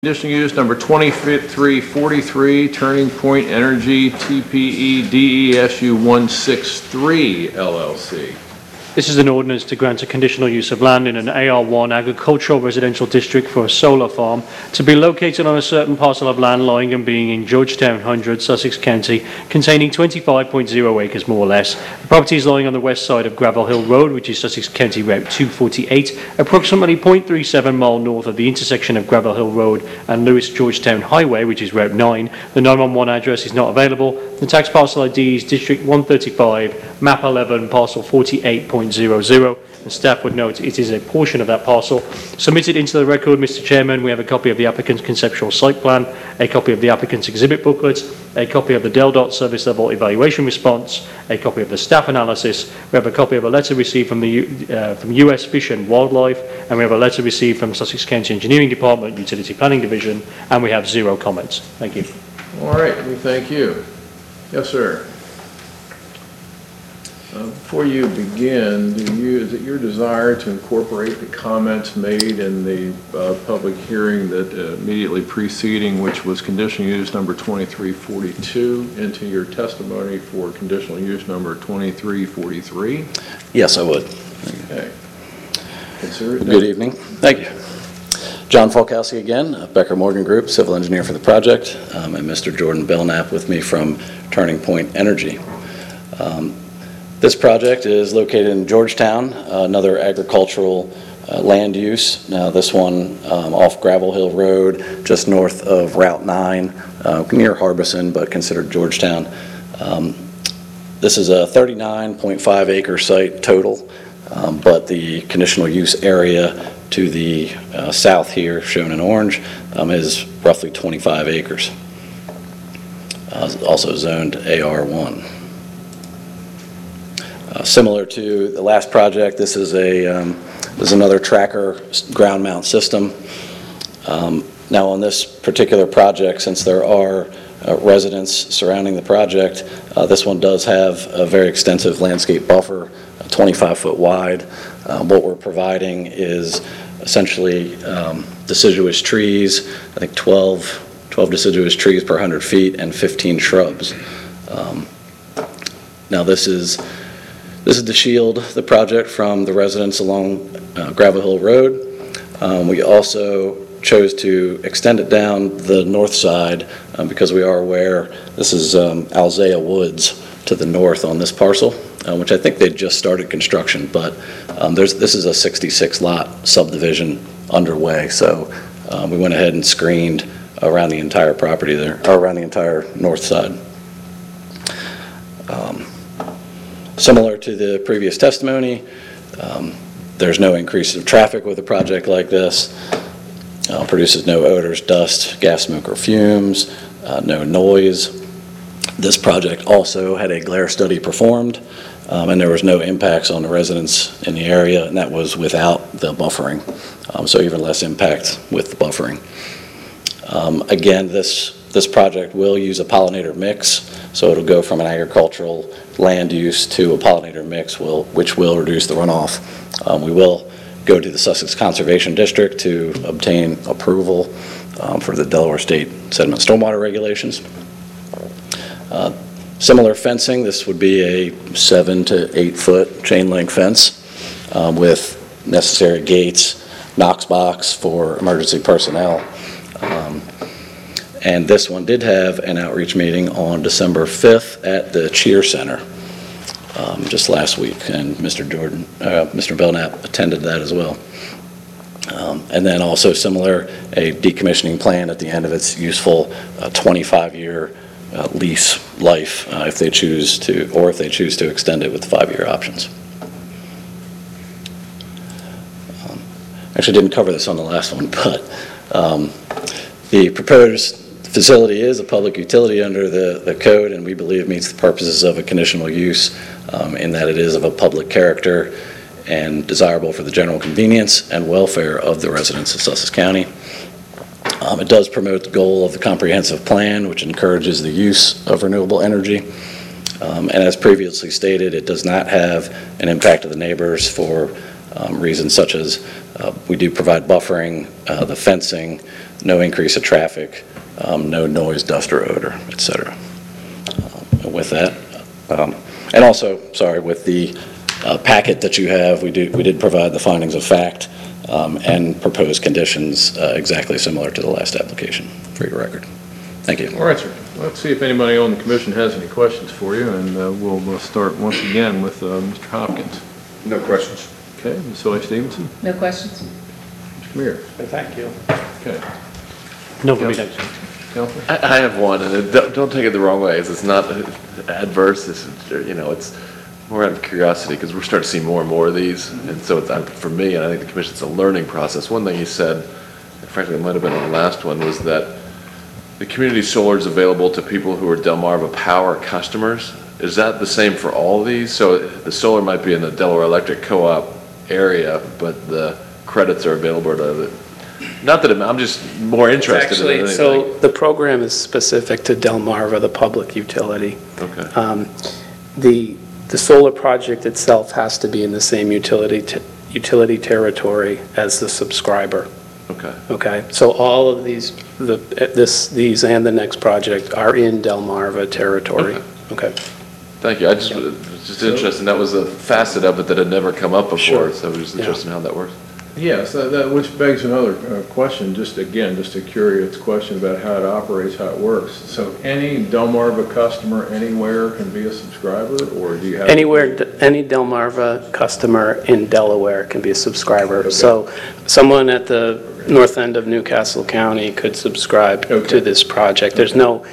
Conditional use number 2343, Turning Point Energy, TPE DESU 163 LLC. This is an ordinance to grant a conditional use of land in an AR1 agricultural residential district for a solar farm to be located on a certain parcel of land lying and being in Georgetown 100, Sussex County, containing 25.0 acres more or less. The property is lying on the west side of Gravel Hill Road, which is Sussex County Route 248, approximately 0.37 mile north of the intersection of Gravel Hill Road and Lewis Georgetown Highway, which is Route 9. The 911 address is not available. The tax parcel ID is District 135, Map 11, Parcel 48.00, and staff would note it is a portion of that parcel. Submitted into the record, Mr. Chairman, we have a copy of the applicant's conceptual site plan, a copy of the applicant's exhibit booklet, a copy of the DELDOT service level evaluation response, a copy of the staff analysis. We have a copy of a letter received from US Fish and Wildlife, and we have a letter received from Sussex County Engineering Department, Utility Planning Division, and we have 0 comments. Thank you. All right, we thank you. Yes, sir. Before you begin, is it your desire to incorporate the comments made in the public hearing that immediately preceding, which was conditional use number 2342, into your testimony for conditional use number 2343? Yes, I would. Okay. Consider it. Good evening. Thank you. John Falkowski again, Becker Morgan Group, civil engineer for the project, and Mr. Jordan Belknap with me from Turning Point Energy. This project is located in Georgetown, another agricultural land use. Now this one off Gravel Hill Road, just north of Route 9, near Harbison, but considered Georgetown. This is a 39.5 acre site total, but the conditional use area to the south here, shown in orange, is roughly 25 acres. Also zoned AR1. Similar to the last project, this is another tracker ground mount system. Now on this particular project, since there are residents surrounding the project, this one does have a very extensive landscape buffer, 25 foot wide. What we're providing is essentially deciduous trees, I think 12 deciduous trees per 100 feet and 15 shrubs. Now this is to shield the project from the residents along Gravel Hill Road. We also chose to extend it down the north side because we are aware this is Alzea Woods to the north on this parcel, which I think they just started construction, but this is a 66 lot subdivision underway, so we went ahead and screened around the entire property there, or around the entire north side. Similar to the previous testimony, there's no increase of traffic with a project like this. Produces no odors, dust, gas, smoke, or fumes, no noise. This project also had a glare study performed, and there was no impacts on the residents in the area, and that was without the buffering, so even less impact with the buffering. Again, this project will use a pollinator mix, so it'll go from an agricultural land use to a pollinator mix, which will reduce the runoff. We will go to the Sussex Conservation District to obtain approval for the Delaware State Sediment Stormwater Regulations. Similar fencing, this would be a 7 to 8 foot chain link fence with necessary gates, Knox box for emergency personnel. And this one did have an outreach meeting on December 5th at the Cheer Center just last week, and Mr. Belknap attended that as well. And then also similar, a decommissioning plan at the end of its useful 25-year lease life if they choose to extend it with 5-year options. Actually didn't cover this on the last one, but the proposed facility is a public utility under the code, and we believe meets the purposes of a conditional use in that it is of a public character and desirable for the general convenience and welfare of the residents of Sussex County. It does promote the goal of the comprehensive plan, which encourages the use of renewable energy. And as previously stated, it does not have an impact to the neighbors for reasons such as We do provide buffering, the fencing, no increase of traffic, no noise, dust, or odor, et cetera. With that, and also, sorry, with the packet that you have, we did provide the findings of fact and proposed conditions exactly similar to the last application, for your record. Thank you. All right, sir. Let's see if anybody on the commission has any questions for you, and we'll start once again with Mr. Hopkins. No questions. Okay, Ms. Soy Stevenson? No questions? Mr. Mears? Thank you. Okay. No for me, thanks. Counselor? I have one, and don't take it the wrong way. It's not adverse. It's more out of curiosity because we're starting to see more and more of these. And so it's, for me, and I think the commission, it's a learning process. One thing you said, and frankly, it might have been on the last one, was that the community solar is available to people who are Delmarva Power customers. Is that the same for all of these? So the solar might be in the Delaware Electric Co-op area, but the credits are available to the, not that I'm just more interested in anything. So the program is specific to Delmarva, the public utility. Okay. The solar project itself has to be in the same utility territory as the subscriber. Okay. Okay, so all of these and the next project are in Delmarva territory. Okay. Thank you. I just was just interested. That was a facet of it that had never come up before, Sure. so I was just interested in how that works. Yes, which begs another question, just a curious question about how it operates, how it works. So any Delmarva customer anywhere can be a subscriber, or do you have? Anywhere, any Delmarva customer in Delaware can be a subscriber. Okay. So someone at the north end of Newcastle County could subscribe to this project. There's no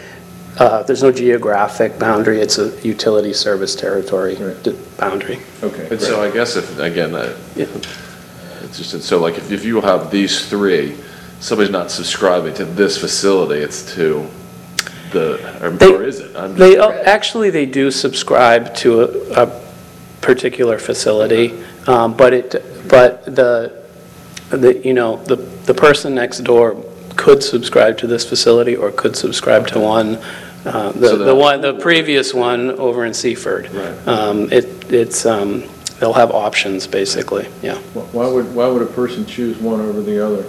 geographic boundary. It's a utility service territory boundary. Okay. And so I guess if, again, it's just, so like if you have these three, somebody's not subscribing to this facility, it's to or is it? Actually, they do subscribe to a particular facility, but the person next door could subscribe to this facility or could subscribe to one. The previous one over in Seaford. Right. They'll have options basically. Yeah. Why would a person choose one over the other?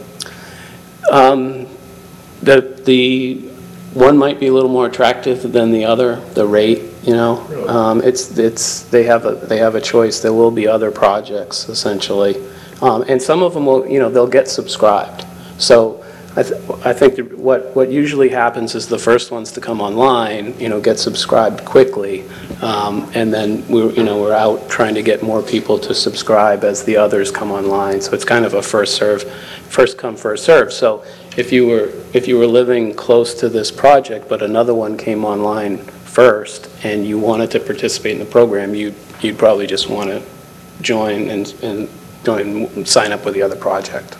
The one might be a little more attractive than the other. The rate, Really? they have a choice. There will be other projects essentially, and some of them will they'll get subscribed. So I think what usually happens is the first ones to come online, get subscribed quickly, and then we're out trying to get more people to subscribe as the others come online. So it's kind of a first come, first serve. So if you were living close to this project, but another one came online first, and you wanted to participate in the program, you'd probably just want to join and sign up with the other project.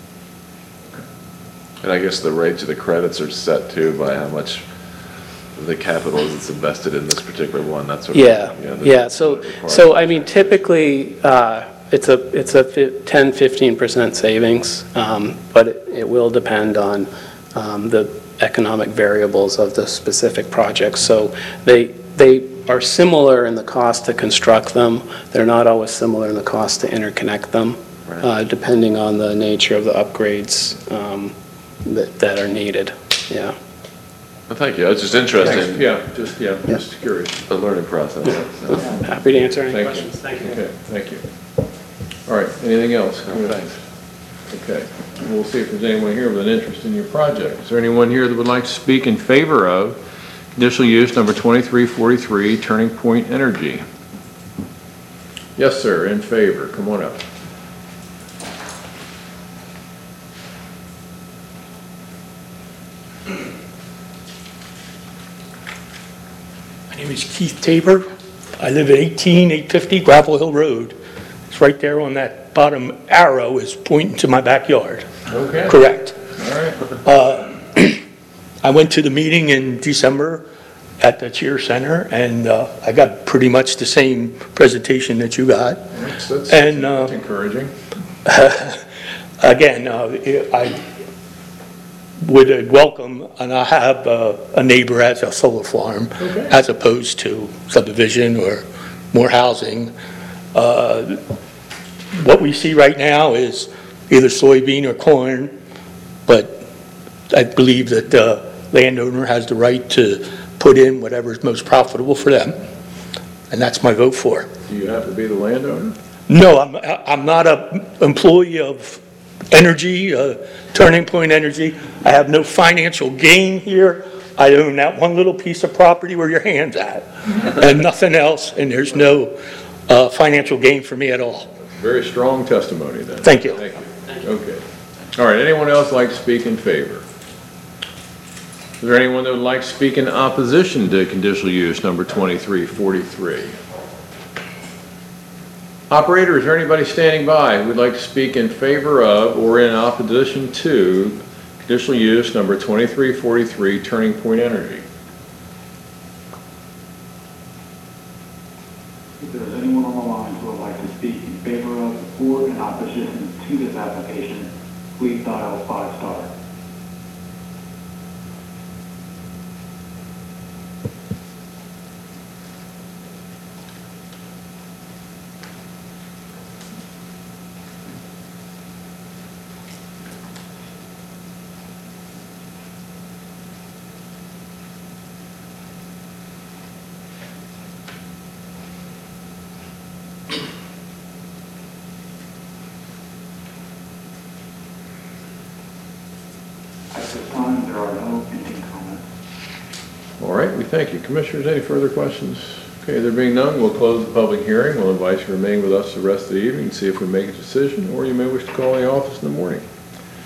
And I guess the rates of the credits are set too by how much the capital is that's invested in this particular one. That's sort of, yeah. So I mean, typically it's a 10-15% savings, but it will depend on the economic variables of the specific project. So they are similar in the cost to construct them. They're not always similar in the cost to interconnect them, right. Depending on the nature of the upgrades that are needed. Yeah. Well, thank you. I was just interested. Just curious. The learning process. So. Happy to answer any Thank questions. You. Thank you. Okay, thank you. All right, anything else? No, thanks. Okay, we'll see if there's anyone here with an interest in your project. Is there anyone here that would like to speak in favor of conditional use number 2343, Turning Point Energy? Yes, sir, in favor. Come on up. My name is Keith Tabor. I live at 18850 Gravel Hill Road. It's right there on that bottom arrow is pointing to my backyard. Okay. Correct. All right. I went to the meeting in December at the Cheer Center, and I got pretty much the same presentation that you got. That's encouraging. Again, I would welcome, and I have a neighbor has a solar farm, okay, as opposed to subdivision or more housing. What we see right now is, either soybean or corn, but I believe that the landowner has the right to put in whatever is most profitable for them, and that's my vote for. Do you have to be the landowner? No, I'm not an employee of Energy, Turning Point Energy. I have no financial gain here. I own that one little piece of property where your hand's at, and nothing else, and there's no financial gain for me at all. Very strong testimony then. Thank you. Thank you. Okay. All right, anyone else like to speak in favor? Is there anyone that would like to speak in opposition to conditional use number 2343? Operator, is there anybody standing by who would like to speak in favor of or in opposition to conditional use number 2343, Turning Point Energy? If there is anyone on the line who would like to speak in favor of or in opposition to this application, please dial 5*. At this time, there are no pending comments. All right, we thank you. Commissioners, any further questions? Okay, there being none, we'll close the public hearing. We'll invite you to remain with us the rest of the evening and see if we make a decision, or you may wish to call the office in the morning.